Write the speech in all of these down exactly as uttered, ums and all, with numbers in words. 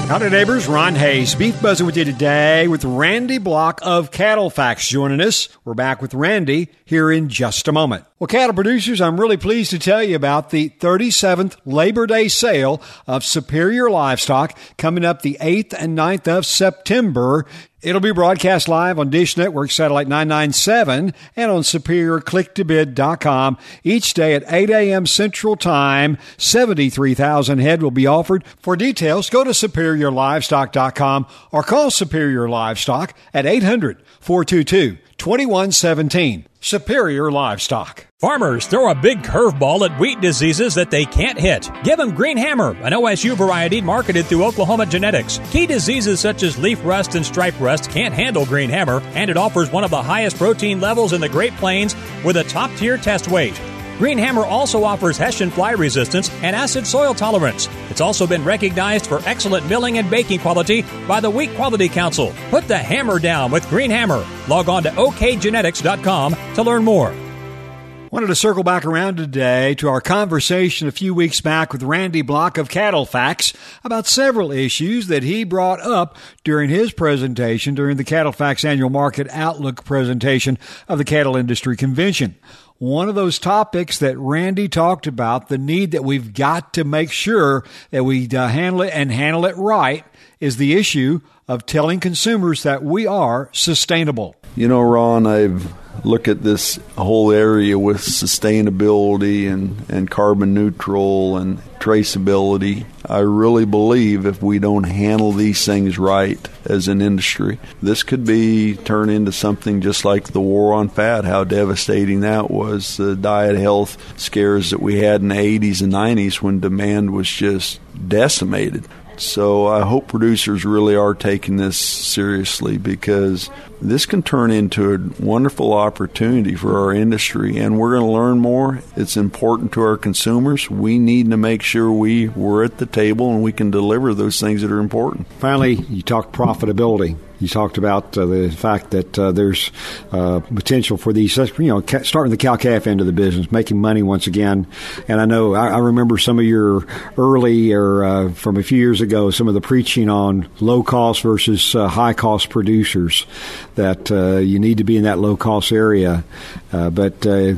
Howdy neighbors, Ron Hayes, Beef Buzzing with you today with Randy Block of Cattle Facts joining us. We're back with Randy here in just a moment. Well, cattle producers, I'm really pleased to tell you about the thirty-seventh Labor Day sale of Superior Livestock coming up the eighth and ninth of September. It'll be broadcast live on Dish Network Satellite nine ninety-seven and on superior click to bid dot com each day at eight a.m. Central Time. seventy-three thousand head will be offered. For details, go to superior livestock dot com or call Superior Livestock at eight hundred, four two two, two one one seven. Superior Livestock. Farmers throw a big curveball at wheat diseases that they can't hit. Give them Green Hammer, an O S U variety marketed through Oklahoma Genetics. Key diseases such as leaf rust and stripe rust can't handle Green Hammer, and it offers one of the highest protein levels in the Great Plains with a top-tier test weight. Green Hammer also offers Hessian fly resistance and acid soil tolerance. It's also been recognized for excellent milling and baking quality by the Wheat Quality Council. Put the hammer down with Green Hammer. Log on to O K genetics dot com to learn more. Wanted to circle back around today to our conversation a few weeks back with Randy Block of Cattle Facts about several issues that he brought up during his presentation during the Cattle Facts Annual Market Outlook presentation of the Cattle Industry Convention. One of those topics that Randy talked about, the need that we've got to make sure that we uh, handle it and handle it right, is the issue of telling consumers that we are sustainable. You know, Ron, I've looked at this whole area with sustainability and, and carbon neutral and traceability. I really believe if we don't handle these things right as an industry, this could be turned into something just like the war on fat, how devastating that was, the diet health scares that we had in the eighties and nineties when demand was just decimated. So I hope producers really are taking this seriously, because this can turn into a wonderful opportunity for our industry, and we're going to learn more. It's important to our consumers. We need to make sure we, we're at the table and we can deliver those things that are important. Finally, you talked profitability. You talked about uh, the fact that uh, there's uh, potential for these, you know, ca- starting the cow-calf end of the business, making money once again. And I know I, I remember some of your early or uh, from a few years ago, some of the preaching on low-cost versus uh, high-cost producers, that uh, you need to be in that low-cost area. Uh, but uh,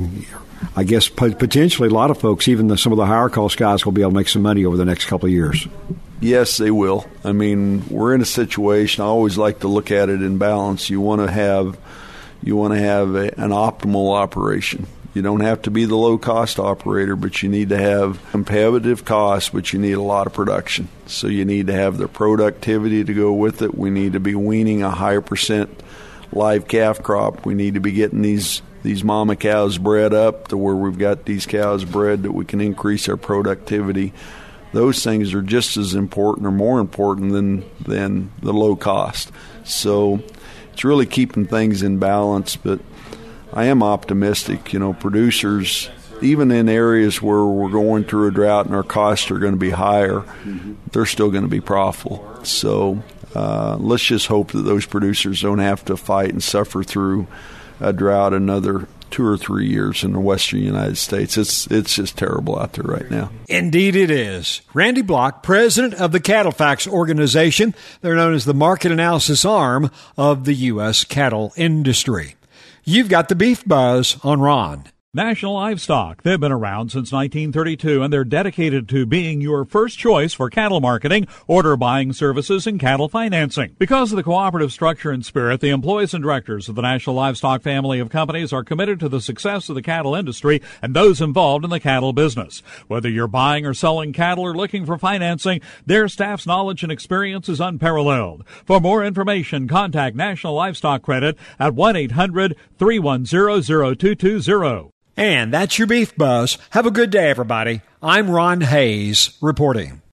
I guess potentially a lot of folks, even the, some of the higher-cost guys, will be able to make some money over the next couple of years. Yes, they will. I mean, we're in a situation, I always like to look at it in balance. You want to have you want to have a, an optimal operation. You don't have to be the low-cost operator, but you need to have competitive costs, but you need a lot of production. So you need to have the productivity to go with it. We need to be weaning a higher percent live calf crop. We need to be getting these these mama cows bred up to where we've got these cows bred that we can increase our productivity. Those things are just as important or more important than than the low cost. So it's really keeping things in balance, but I am optimistic. You know, producers, even in areas where we're going through a drought and our costs are going to be higher, mm-hmm. they're still going to be profitable. So uh, let's just hope that those producers don't have to fight and suffer through a drought another two or three years in the western United States. It's it's just terrible out there right now. Indeed it is. Randy Block, president of the Cattle Facts organization. They're known as the market analysis arm of the U S cattle industry. You've got the Beef Buzz on Ron. National Livestock. They've been around since nineteen thirty-two, and they're dedicated to being your first choice for cattle marketing, order buying services, and cattle financing. Because of the cooperative structure and spirit, the employees and directors of the National Livestock family of companies are committed to the success of the cattle industry and those involved in the cattle business. Whether you're buying or selling cattle or looking for financing, their staff's knowledge and experience is unparalleled. For more information, contact National Livestock Credit at one eight hundred, three one zero, zero two two zero. And that's your Beef Buzz. Have a good day, everybody. I'm Ron Hayes reporting.